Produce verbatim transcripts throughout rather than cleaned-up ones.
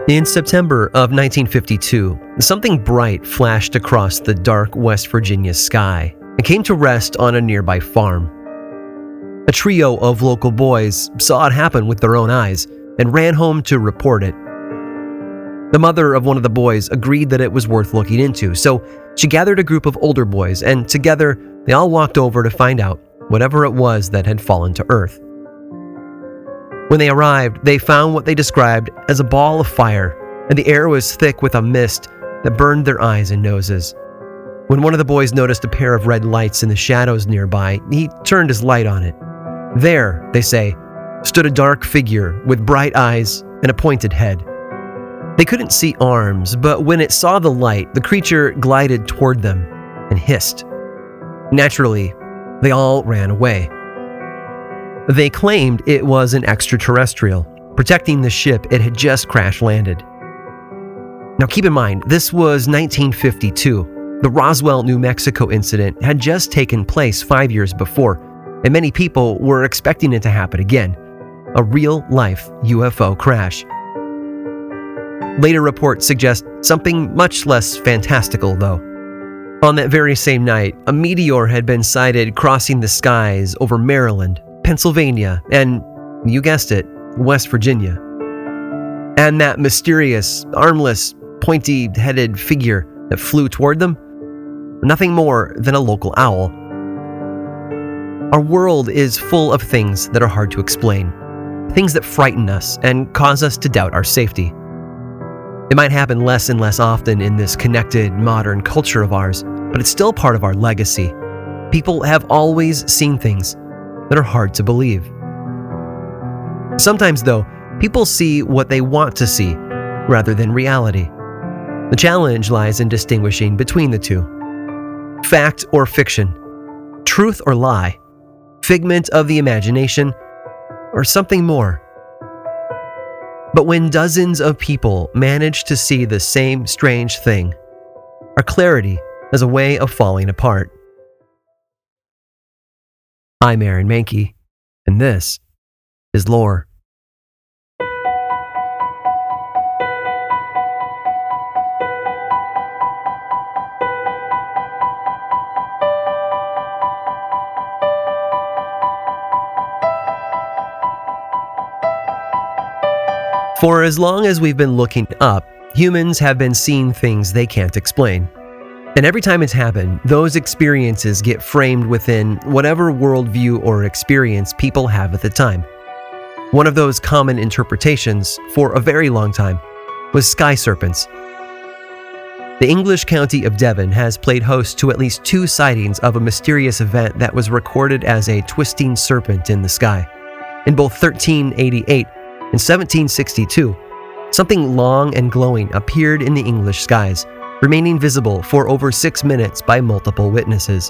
In September of nineteen fifty-two, something bright flashed across the dark West Virginia sky and came to rest on a nearby farm. A trio of local boys saw it happen with their own eyes and ran home to report it. The mother of one of the boys agreed that it was worth looking into, so she gathered a group of older boys, and together they all walked over to find out whatever it was that had fallen to earth. When they arrived, they found what they described as a ball of fire, and the air was thick with a mist that burned their eyes and noses. When one of the boys noticed a pair of red lights in the shadows nearby, he turned his light on it. There, they say, stood a dark figure with bright eyes and a pointed head. They couldn't see arms, but when it saw the light, the creature glided toward them and hissed. Naturally, they all ran away. They claimed it was an extraterrestrial, protecting the ship it had just crash-landed. Now keep in mind, this was nineteen fifty-two. The Roswell, New Mexico incident had just taken place five years before, and many people were expecting it to happen again. A real-life U F O crash. Later reports suggest something much less fantastical, though. On that very same night, a meteor had been sighted crossing the skies over Maryland, Pennsylvania, and, you guessed it, West Virginia. And that mysterious, armless, pointy-headed figure that flew toward them? Nothing more than a local owl. Our world is full of things that are hard to explain, things that frighten us and cause us to doubt our safety. It might happen less and less often in this connected, modern culture of ours, but it's still part of our legacy. People have always seen things that are hard to believe. Sometimes, though, people see what they want to see rather than reality. The challenge lies in distinguishing between the two. Fact or fiction, truth or lie, figment of the imagination, or something more. But when dozens of people manage to see the same strange thing, our clarity has a way of falling apart. I'm Aaron Mahnke, and this is Lore. For as long as we've been looking up, humans have been seeing things they can't explain. And every time it's happened, those experiences get framed within whatever worldview or experience people have at the time. One of those common interpretations, for a very long time, was sky serpents. The English county of Devon has played host to at least two sightings of a mysterious event that was recorded as a twisting serpent in the sky. In both thirteen eighty-eight and seventeen sixty-two, something long and glowing appeared in the English skies, remaining visible for over six minutes by multiple witnesses.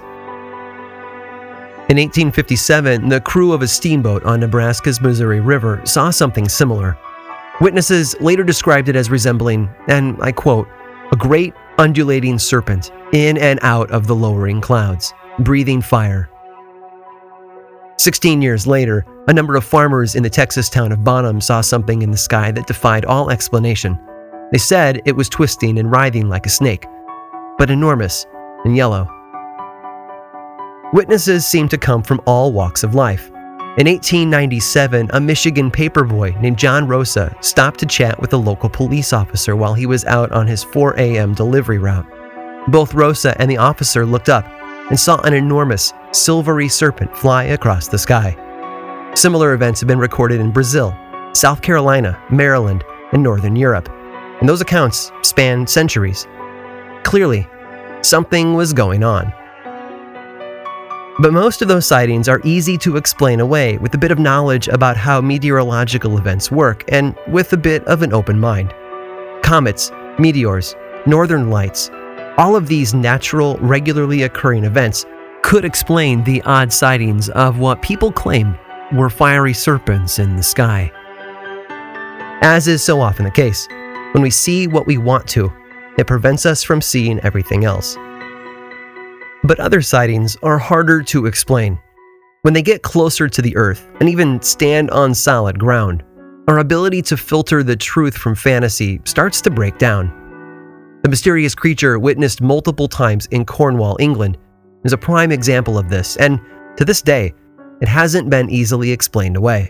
In eighteen fifty-seven, the crew of a steamboat on Nebraska's Missouri River saw something similar. Witnesses later described it as resembling, and I quote, a great undulating serpent in and out of the lowering clouds, breathing fire. Sixteen years later, a number of farmers in the Texas town of Bonham saw something in the sky that defied all explanation. They said it was twisting and writhing like a snake, but enormous and yellow. Witnesses seemed to come from all walks of life. In eighteen ninety-seven, a Michigan paperboy named John Rosa stopped to chat with a local police officer while he was out on his four a.m. delivery route. Both Rosa and the officer looked up and saw an enormous, silvery serpent fly across the sky. Similar events have been recorded in Brazil, South Carolina, Maryland, and Northern Europe, and those accounts span centuries. Clearly, something was going on. But most of those sightings are easy to explain away with a bit of knowledge about how meteorological events work and with a bit of an open mind. Comets, meteors, northern lights, all of these natural, regularly occurring events could explain the odd sightings of what people claim were fiery serpents in the sky. As is so often the case, when we see what we want to, it prevents us from seeing everything else. But other sightings are harder to explain. When they get closer to the Earth and even stand on solid ground, our ability to filter the truth from fantasy starts to break down. The mysterious creature witnessed multiple times in Cornwall, England, is a prime example of this, and to this day, it hasn't been easily explained away.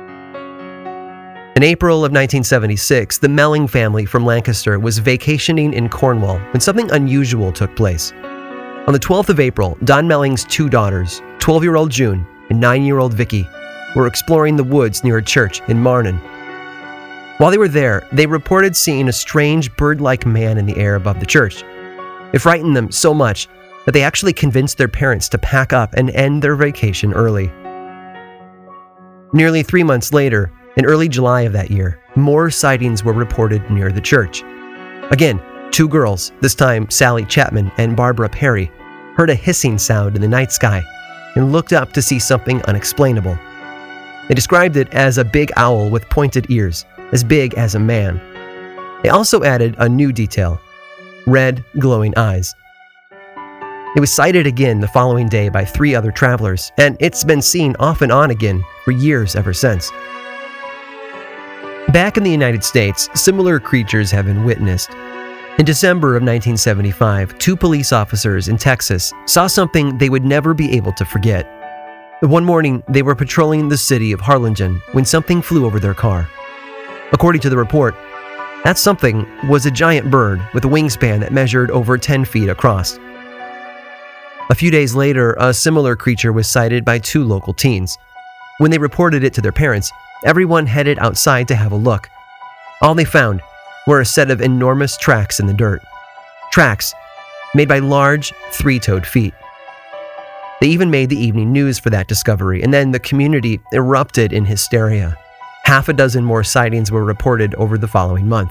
In April of nineteen seventy-six, the Melling family from Lancaster was vacationing in Cornwall when something unusual took place. On the twelfth of April, Don Melling's two daughters, twelve-year-old June and nine-year-old Vicky, were exploring the woods near a church in Marnon. While they were there, they reported seeing a strange bird-like man in the air above the church. It frightened them so much that they actually convinced their parents to pack up and end their vacation early. Nearly three months later, in early July of that year, more sightings were reported near the church. Again, two girls, this time Sally Chapman and Barbara Perry, heard a hissing sound in the night sky and looked up to see something unexplainable. They described it as a big owl with pointed ears, as big as a man. They also added a new detail: red, glowing eyes. It was sighted again the following day by three other travelers, and it's been seen off and on again for years ever since. Back in the United States, similar creatures have been witnessed. In December of nineteen seventy-five, two police officers in Texas saw something they would never be able to forget. One morning, they were patrolling the city of Harlingen when something flew over their car. According to the report, that something was a giant bird with a wingspan that measured over ten feet across. A few days later, a similar creature was sighted by two local teens. When they reported it to their parents, everyone headed outside to have a look. All they found were a set of enormous tracks in the dirt. Tracks made by large, three-toed feet. They even made the evening news for that discovery, and then the community erupted in hysteria. Half a dozen more sightings were reported over the following month.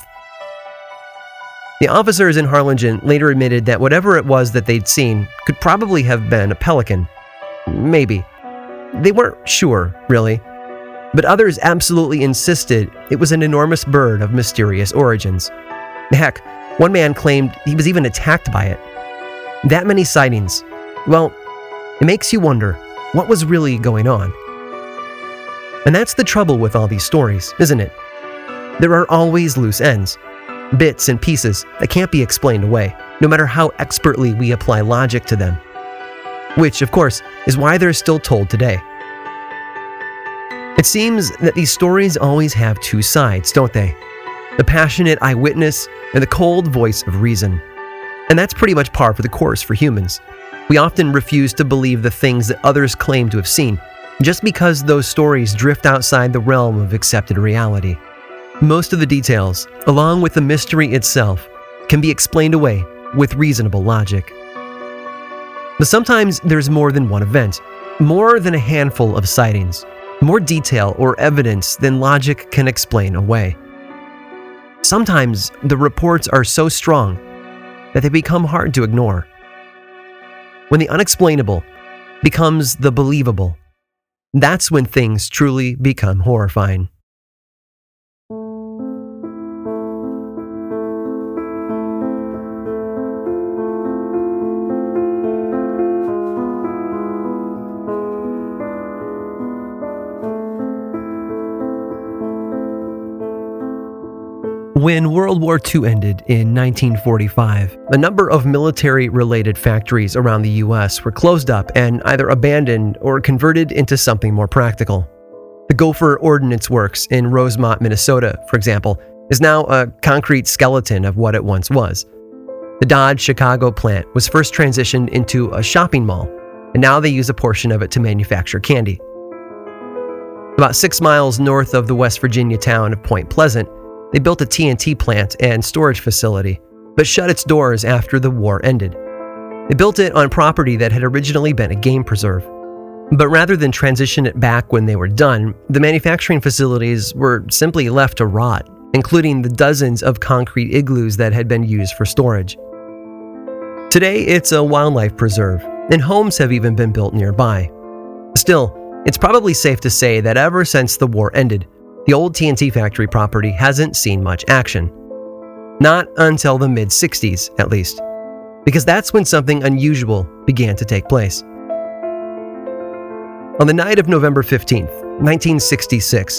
The officers in Harlingen later admitted that whatever it was that they'd seen could probably have been a pelican. Maybe. They weren't sure, really. But others absolutely insisted it was an enormous bird of mysterious origins. Heck, one man claimed he was even attacked by it. That many sightings. Well, it makes you wonder, what was really going on? And that's the trouble with all these stories, isn't it? There are always loose ends, bits and pieces that can't be explained away, no matter how expertly we apply logic to them. Which, of course, is why they're still told today. It seems that these stories always have two sides, don't they? The passionate eyewitness and the cold voice of reason. And that's pretty much par for the course for humans. We often refuse to believe the things that others claim to have seen, just because those stories drift outside the realm of accepted reality. Most of the details, along with the mystery itself, can be explained away with reasonable logic. But sometimes there's more than one event, more than a handful of sightings, more detail or evidence than logic can explain away. Sometimes the reports are so strong that they become hard to ignore. When the unexplainable becomes the believable, that's when things truly become horrifying. When World War Two ended in nineteen forty-five, a number of military-related factories around the U S were closed up and either abandoned or converted into something more practical. The Gopher Ordnance Works in Rosemont, Minnesota, for example, is now a concrete skeleton of what it once was. The Dodge Chicago plant was first transitioned into a shopping mall, and now they use a portion of it to manufacture candy. About six miles north of the West Virginia town of Point Pleasant, they built a T N T plant and storage facility, but shut its doors after the war ended. They built it on property that had originally been a game preserve. But rather than transition it back when they were done, the manufacturing facilities were simply left to rot, including the dozens of concrete igloos that had been used for storage. Today, it's a wildlife preserve, and homes have even been built nearby. Still, it's probably safe to say that ever since the war ended, the old T N T factory property hasn't seen much action. Not until the mid sixties, at least, because that's when something unusual began to take place. On the night of November fifteenth, nineteen sixty-six,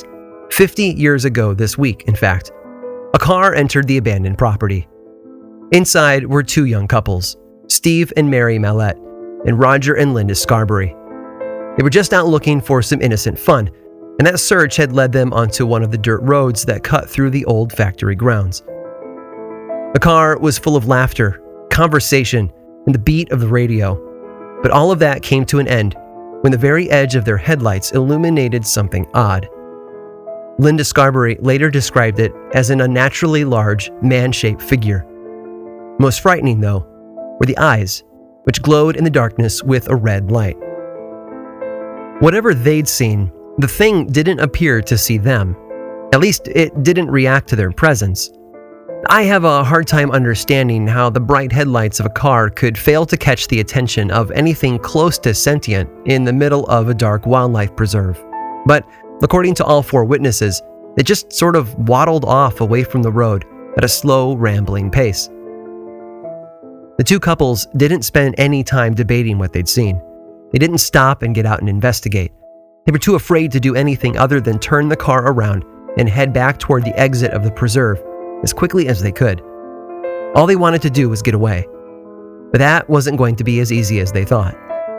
fifty years ago this week, in fact, a car entered the abandoned property. Inside were two young couples, Steve and Mary Mallette, and Roger and Linda Scarberry. They were just out looking for some innocent fun, and that search had led them onto one of the dirt roads that cut through the old factory grounds. The car was full of laughter, conversation, and the beat of the radio, but all of that came to an end when the very edge of their headlights illuminated something odd. Linda Scarberry later described it as an unnaturally large, man-shaped figure. Most frightening, though, were the eyes, which glowed in the darkness with a red light. Whatever they'd seen, the thing didn't appear to see them. At least, it didn't react to their presence. I have a hard time understanding how the bright headlights of a car could fail to catch the attention of anything close to sentient in the middle of a dark wildlife preserve. But according to all four witnesses, they just sort of waddled off away from the road at a slow, rambling pace. The two couples didn't spend any time debating what they'd seen. They didn't stop and get out and investigate. They were too afraid to do anything other than turn the car around and head back toward the exit of the preserve as quickly as they could. All they wanted to do was get away. But that wasn't going to be as easy as they thought.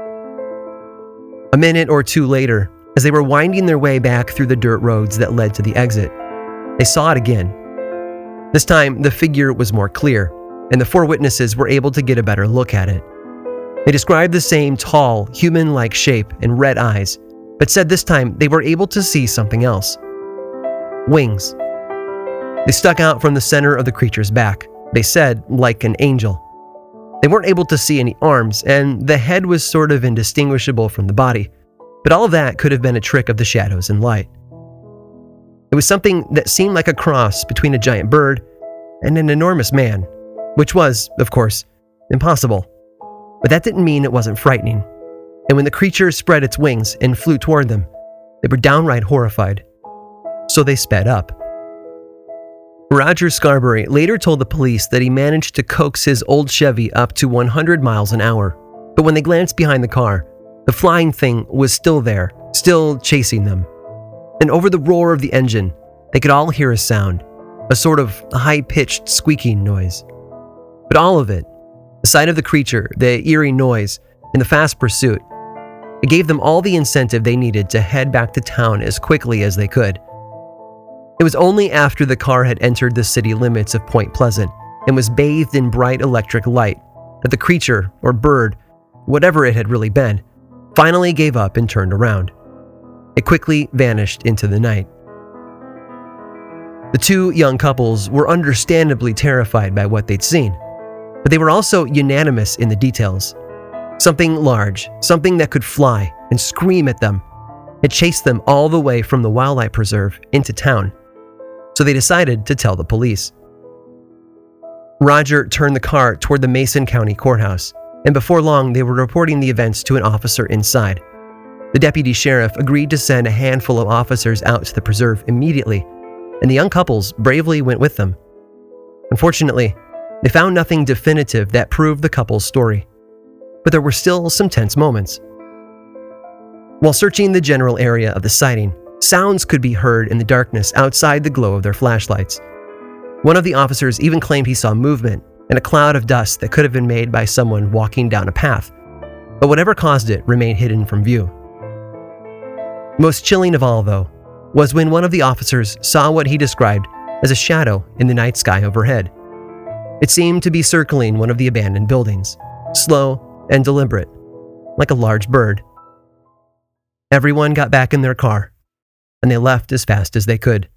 A minute or two later, as they were winding their way back through the dirt roads that led to the exit, they saw it again. This time, the figure was more clear, and the four witnesses were able to get a better look at it. They described the same tall, human-like shape and red eyes, but said this time they were able to see something else. Wings. They stuck out from the center of the creature's back, they said, like an angel. They weren't able to see any arms, and the head was sort of indistinguishable from the body, but all of that could have been a trick of the shadows and light. It was something that seemed like a cross between a giant bird and an enormous man, which was, of course, impossible. But that didn't mean it wasn't frightening, and when the creature spread its wings and flew toward them, they were downright horrified. So they sped up. Roger Scarberry later told the police that he managed to coax his old Chevy up to one hundred miles an hour, but when they glanced behind the car, the flying thing was still there, still chasing them. And over the roar of the engine, they could all hear a sound, a sort of high-pitched squeaking noise. But all of it, the sight of the creature, the eerie noise, and the fast pursuit, it gave them all the incentive they needed to head back to town as quickly as they could. It was only after the car had entered the city limits of Point Pleasant and was bathed in bright electric light that the creature, or bird, whatever it had really been, finally gave up and turned around. It quickly vanished into the night. The two young couples were understandably terrified by what they'd seen, but they were also unanimous in the details. Something large, something that could fly and scream at them, had chased them all the way from the wildlife preserve into town. So they decided to tell the police. Roger turned the car toward the Mason County Courthouse, and before long they were reporting the events to an officer inside. The deputy sheriff agreed to send a handful of officers out to the preserve immediately, and the young couples bravely went with them. Unfortunately, they found nothing definitive that proved the couple's story, but there were still some tense moments. While searching the general area of the sighting, sounds could be heard in the darkness outside the glow of their flashlights. One of the officers even claimed he saw movement and a cloud of dust that could have been made by someone walking down a path, but whatever caused it remained hidden from view. Most chilling of all, though, was when one of the officers saw what he described as a shadow in the night sky overhead. It seemed to be circling one of the abandoned buildings, slow and deliberate, like a large bird. Everyone got back in their car, and they left as fast as they could.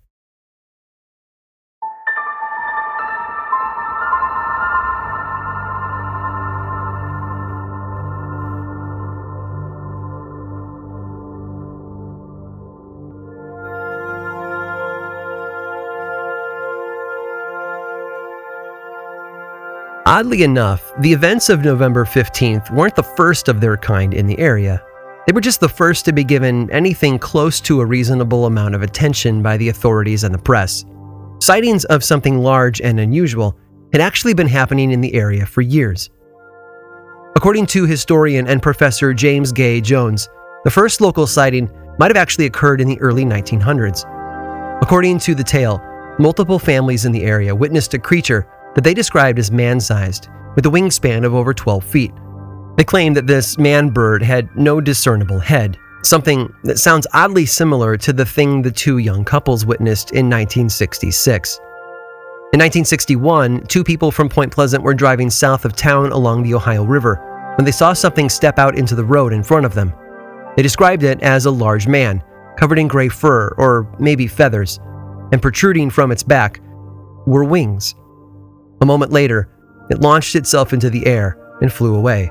Oddly enough, the events of November fifteenth weren't the first of their kind in the area. They were just the first to be given anything close to a reasonable amount of attention by the authorities and the press. Sightings of something large and unusual had actually been happening in the area for years. According to historian and Professor James Gay Jones, the first local sighting might have actually occurred in the early nineteen hundreds. According to the tale, multiple families in the area witnessed a creature that they described as man-sized, with a wingspan of over twelve feet. They claimed that this man-bird had no discernible head, something that sounds oddly similar to the thing the two young couples witnessed in nineteen sixty-six. In nineteen sixty-one, two people from Point Pleasant were driving south of town along the Ohio River when they saw something step out into the road in front of them. They described it as a large man, covered in gray fur or maybe feathers, and protruding from its back were wings. A moment later, it launched itself into the air and flew away.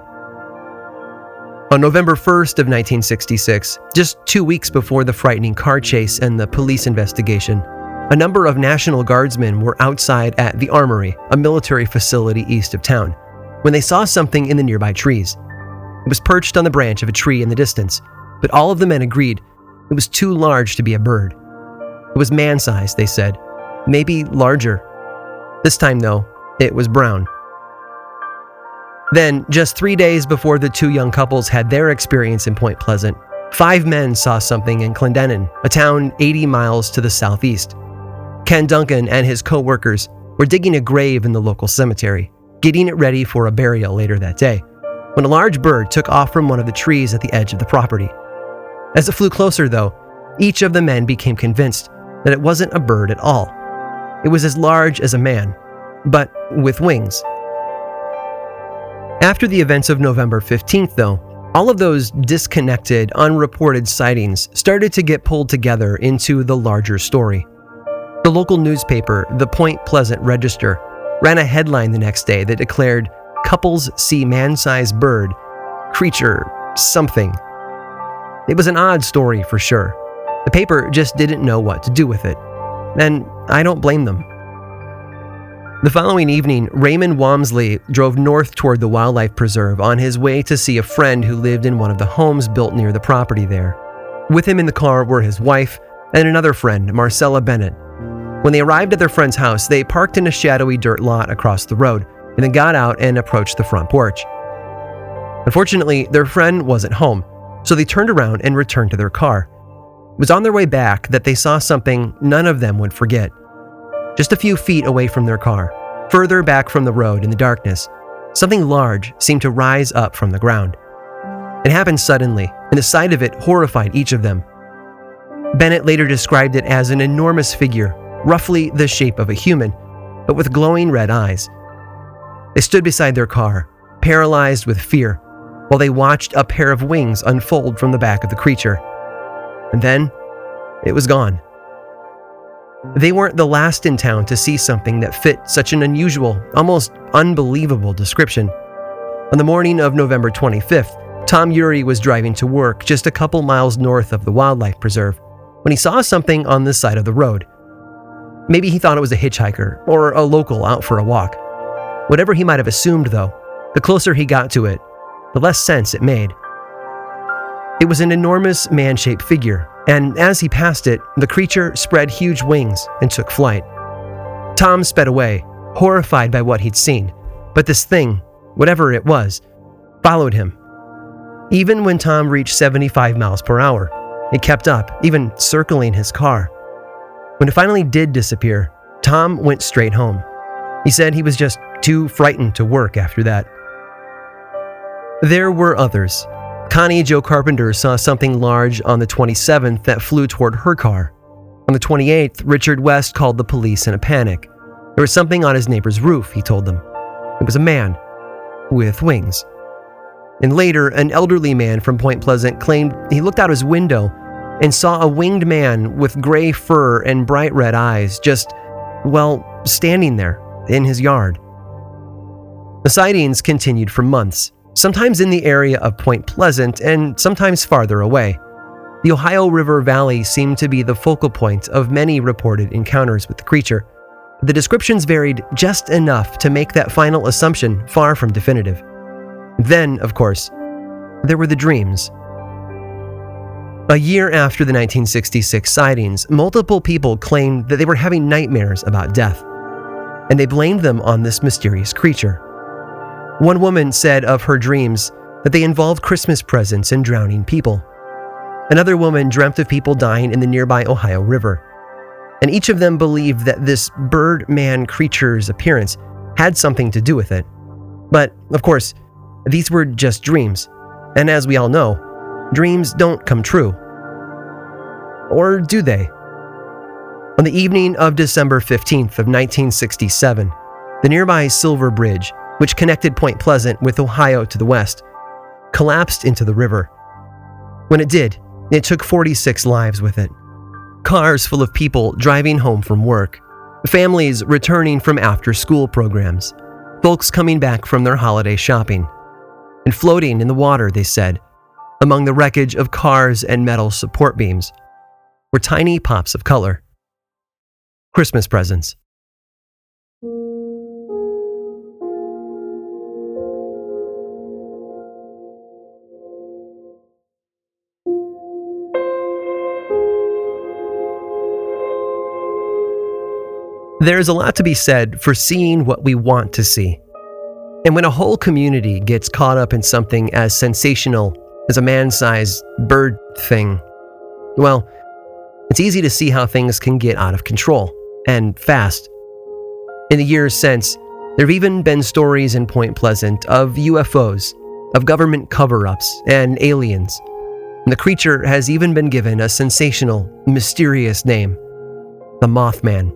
On November first of nineteen sixty-six, just two weeks before the frightening car chase and the police investigation, a number of National Guardsmen were outside at the Armory, a military facility east of town, when they saw something in the nearby trees. It was perched on the branch of a tree in the distance, but all of the men agreed it was too large to be a bird. It was man-sized, they said, maybe larger. This time, though, it was brown. Then, just three days before the two young couples had their experience in Point Pleasant, five men saw something in Clendenin, a town eighty miles to the southeast. Ken Duncan and his co-workers were digging a grave in the local cemetery, getting it ready for a burial later that day, when a large bird took off from one of the trees at the edge of the property. As it flew closer, though, each of the men became convinced that it wasn't a bird at all. It was as large as a man, but with wings. After the events of November fifteenth, though, all of those disconnected, unreported sightings started to get pulled together into the larger story. The local newspaper, the Point Pleasant Register, ran a headline the next day that declared, "Couples see man-sized bird, creature, something." It was an odd story for sure. The paper just didn't know what to do with it. And I don't blame them. The following evening, Raymond Walmsley drove north toward the wildlife preserve on his way to see a friend who lived in one of the homes built near the property there. With him in the car were his wife and another friend, Marcella Bennett. When they arrived at their friend's house, they parked in a shadowy dirt lot across the road and then got out and approached the front porch. Unfortunately, their friend wasn't home, so they turned around and returned to their car. It was on their way back that they saw something none of them would forget. Just a few feet away from their car, further back from the road in the darkness, something large seemed to rise up from the ground. It happened suddenly, and the sight of it horrified each of them. Bennett later described it as an enormous figure, roughly the shape of a human, but with glowing red eyes. They stood beside their car, paralyzed with fear, while they watched a pair of wings unfold from the back of the creature. And then, it was gone. They weren't the last in town to see something that fit such an unusual, almost unbelievable description. On the morning of November twenty-fifth, Tom Urey was driving to work just a couple miles north of the wildlife preserve when he saw something on the side of the road. Maybe he thought it was a hitchhiker or a local out for a walk. Whatever he might have assumed, though, the closer he got to it, the less sense it made. It was an enormous man-shaped figure, and as he passed it, the creature spread huge wings and took flight. Tom sped away, horrified by what he'd seen, but this thing, whatever it was, followed him. Even when Tom reached seventy-five miles per hour, it kept up, even circling his car. When it finally did disappear, Tom went straight home. He said he was just too frightened to work after that. There were others. Connie Jo Carpenter saw something large on the twenty-seventh that flew toward her car. On the twenty-eighth, Richard West called the police in a panic. There was something on his neighbor's roof, he told them. It was a man with wings. And later, an elderly man from Point Pleasant claimed he looked out his window and saw a winged man with gray fur and bright red eyes just, well, standing there in his yard. The sightings continued for months, sometimes in the area of Point Pleasant and sometimes farther away. The Ohio River Valley seemed to be the focal point of many reported encounters with the creature. The descriptions varied just enough to make that final assumption far from definitive. Then, of course, there were the dreams. A year after the nineteen sixty-six sightings, multiple people claimed that they were having nightmares about death, and they blamed them on this mysterious creature. One woman said of her dreams that they involved Christmas presents and drowning people. Another woman dreamt of people dying in the nearby Ohio River. and each of them believed that this bird-man creature's appearance had something to do with it. But, of course, these were just dreams, and as we all know, dreams don't come true. Or do they? On the evening of December fifteenth of nineteen sixty-seven, the nearby Silver Bridge, which connected Point Pleasant with Ohio to the west, collapsed into the river. When it did, it took forty-six lives with it. Cars full of people driving home from work, families returning from after-school programs, folks coming back from their holiday shopping, and floating in the water, they said, among the wreckage of cars and metal support beams, were tiny pops of color. Christmas presents. There's a lot to be said for seeing what we want to see. And when a whole community gets caught up in something as sensational as a man-sized bird thing, well, it's easy to see how things can get out of control, and fast. In the years since, there have even been stories in Point Pleasant of U F Os, of government cover-ups, and aliens. And the creature has even been given a sensational, mysterious name, the Mothman.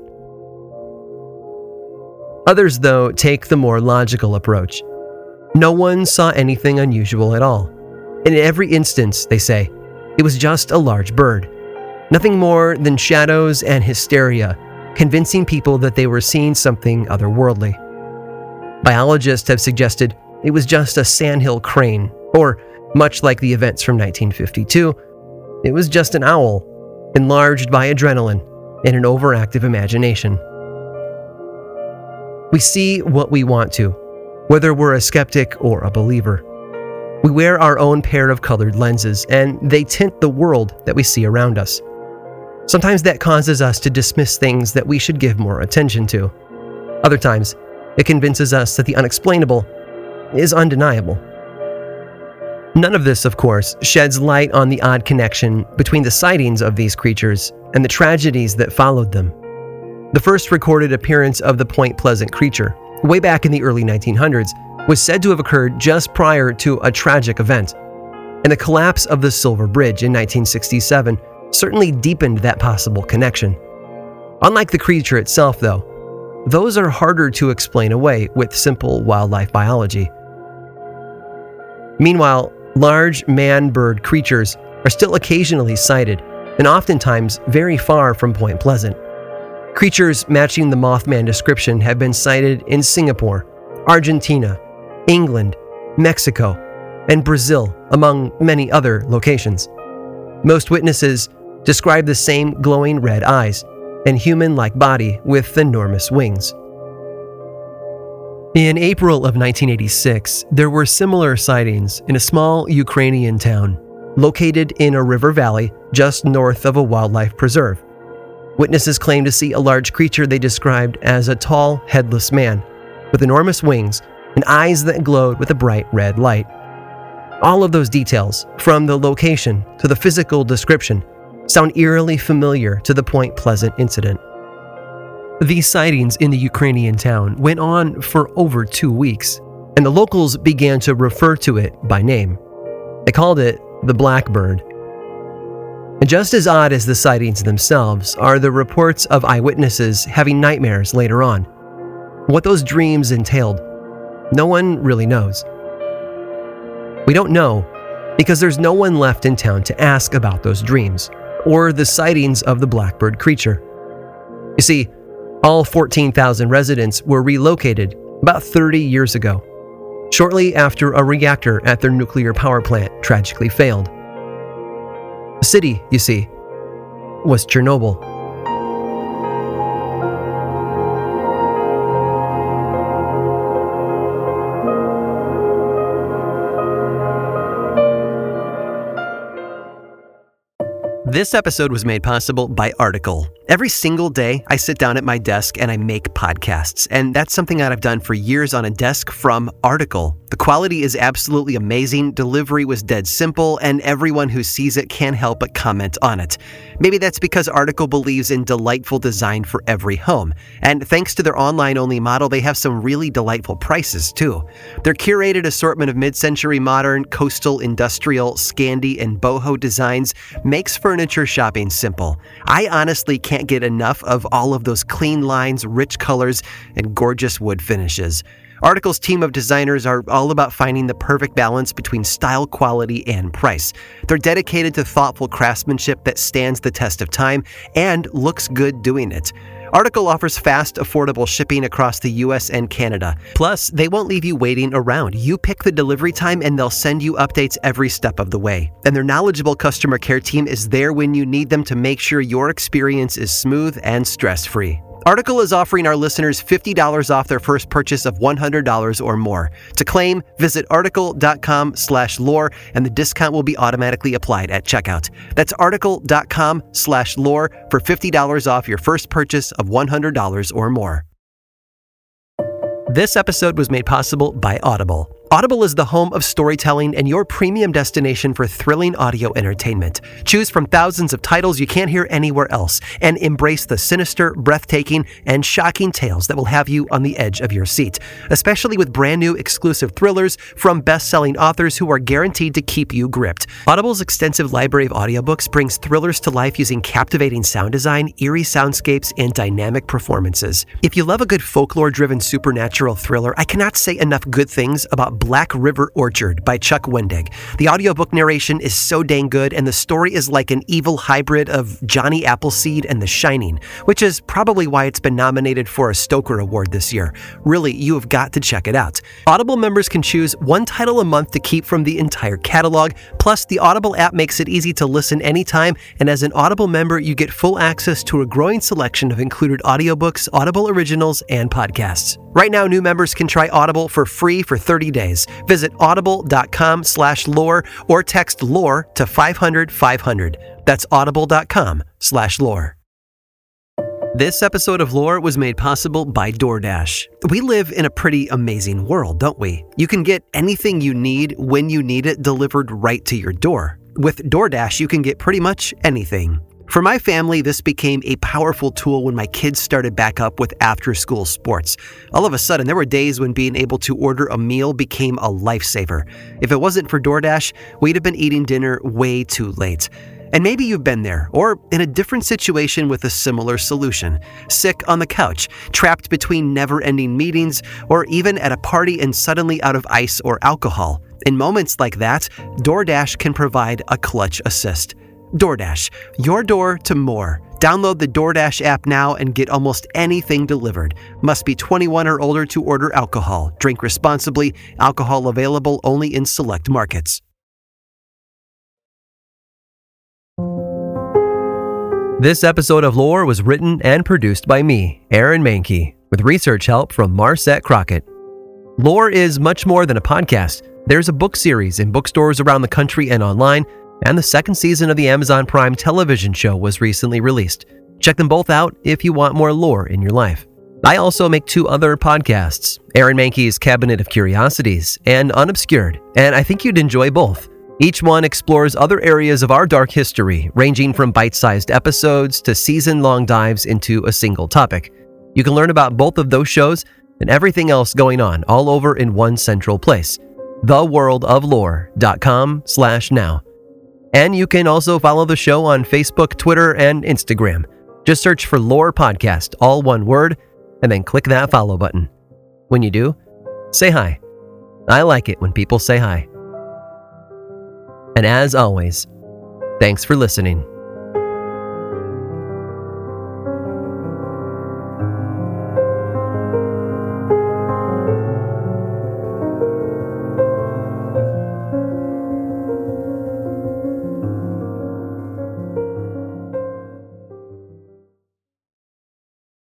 Others, though, take the more logical approach. No one saw anything unusual at all. In every instance, they say, it was just a large bird. Nothing more than shadows and hysteria, convincing people that they were seeing something otherworldly. Biologists have suggested it was just a sandhill crane, or, much like the events from nineteen fifty-two, it was just an owl, enlarged by adrenaline and an overactive imagination. We see what we want to, whether we're a skeptic or a believer. We wear our own pair of colored lenses, and they tint the world that we see around us. Sometimes that causes us to dismiss things that we should give more attention to. Other times, it convinces us that the unexplainable is undeniable. None of this, of course, sheds light on the odd connection between the sightings of these creatures and the tragedies that followed them. The first recorded appearance of the Point Pleasant creature, way back in the early nineteen hundreds, was said to have occurred just prior to a tragic event, and the collapse of the Silver Bridge in nineteen sixty-seven certainly deepened that possible connection. Unlike the creature itself, though, those are harder to explain away with simple wildlife biology. Meanwhile, large man-bird creatures are still occasionally sighted, and oftentimes very far from Point Pleasant. Creatures matching the Mothman description have been sighted in Singapore, Argentina, England, Mexico, and Brazil, among many other locations. Most witnesses describe the same glowing red eyes and human-like body with enormous wings. In April of nineteen eighty-six, there were similar sightings in a small Ukrainian town located in a river valley just north of a wildlife preserve. Witnesses claimed to see a large creature they described as a tall, headless man with enormous wings and eyes that glowed with a bright red light. All of those details, from the location to the physical description, sound eerily familiar to the Point Pleasant incident. These sightings in the Ukrainian town went on for over two weeks, and the locals began to refer to it by name. They called it the Blackbird. And just as odd as the sightings themselves are the reports of eyewitnesses having nightmares later on. What those dreams entailed, no one really knows. We don't know because there's no one left in town to ask about those dreams or the sightings of the Blackbird creature. You see, all fourteen thousand residents were relocated about thirty years ago, shortly after a reactor at their nuclear power plant tragically failed. The city, you see, was Chernobyl. This episode was made possible by Article. Every single day, I sit down at my desk and I make podcasts, and that's something that I've done for years on a desk from Article. The quality is absolutely amazing, delivery was dead simple, and everyone who sees it can't help but comment on it. Maybe that's because Article believes in delightful design for every home, and thanks to their online-only model, they have some really delightful prices too. Their curated assortment of mid-century modern, coastal, industrial, Scandi, and boho designs makes furniture shopping simple. I honestly can't Can't get enough of all of those clean lines, rich colors, and gorgeous wood finishes. Article's team of designers are all about finding the perfect balance between style, quality, and price. They're dedicated to thoughtful craftsmanship that stands the test of time and looks good doing it. Article offers fast, affordable shipping across the U S and Canada. Plus, they won't leave you waiting around. You pick the delivery time and they'll send you updates every step of the way. And their knowledgeable customer care team is there when you need them to make sure your experience is smooth and stress-free. Article is offering our listeners fifty dollars off their first purchase of one hundred dollars or more. To claim, visit article.com slash lore and the discount will be automatically applied at checkout. That's article.com slash lore for fifty dollars off your first purchase of one hundred dollars or more. This episode was made possible by Audible. Audible is the home of storytelling and your premium destination for thrilling audio entertainment. Choose from thousands of titles you can't hear anywhere else and embrace the sinister, breathtaking, and shocking tales that will have you on the edge of your seat, especially with brand new exclusive thrillers from best-selling authors who are guaranteed to keep you gripped. Audible's extensive library of audiobooks brings thrillers to life using captivating sound design, eerie soundscapes, and dynamic performances. If you love a good folklore-driven supernatural thriller, I cannot say enough good things about Black River Orchard by Chuck Wendig. The audiobook narration is so dang good, and the story is like an evil hybrid of Johnny Appleseed and The Shining, which is probably why it's been nominated for a Stoker Award this year. Really, you have got to check it out. Audible members can choose one title a month to keep from the entire catalog, plus the Audible app makes it easy to listen anytime, and as an Audible member, you get full access to a growing selection of included audiobooks, Audible originals, and podcasts. Right now, new members can try Audible for free for thirty days. Visit audible.com slash lore or text lore to five hundred five hundred. That's audible.com slash lore. This episode of Lore was made possible by DoorDash. We live in a pretty amazing world, don't we? You can get anything you need when you need it delivered right to your door. With DoorDash, you can get pretty much anything. For my family, this became a powerful tool when my kids started back up with after-school sports. All of a sudden, there were days when being able to order a meal became a lifesaver. If it wasn't for DoorDash, we'd have been eating dinner way too late. And maybe you've been there, or in a different situation with a similar solution. Sick on the couch, trapped between never-ending meetings, or even at a party and suddenly out of ice or alcohol. In moments like that, DoorDash can provide a clutch assist. DoorDash, your door to more. Download the DoorDash app now and get almost anything delivered. Must be twenty-one or older to order alcohol. Drink responsibly. Alcohol available only in select markets. This episode of Lore was written and produced by me, Aaron Mahnke, with research help from Marset Crockett. Lore is much more than a podcast. There's a book series in bookstores around the country and online, and the second season of the Amazon Prime television show was recently released. Check them both out if you want more lore in your life. I also make two other podcasts, Aaron Mahnke's Cabinet of Curiosities and Unobscured, and I think you'd enjoy both. Each one explores other areas of our dark history, ranging from bite-sized episodes to season-long dives into a single topic. You can learn about both of those shows and everything else going on all over in one central place, the world of lore dot com slash now. And you can also follow the show on Facebook, Twitter, and Instagram. Just search for Lore Podcast, all one word, and then click that follow button. When you do, say hi. I like it when people say hi. And as always, thanks for listening.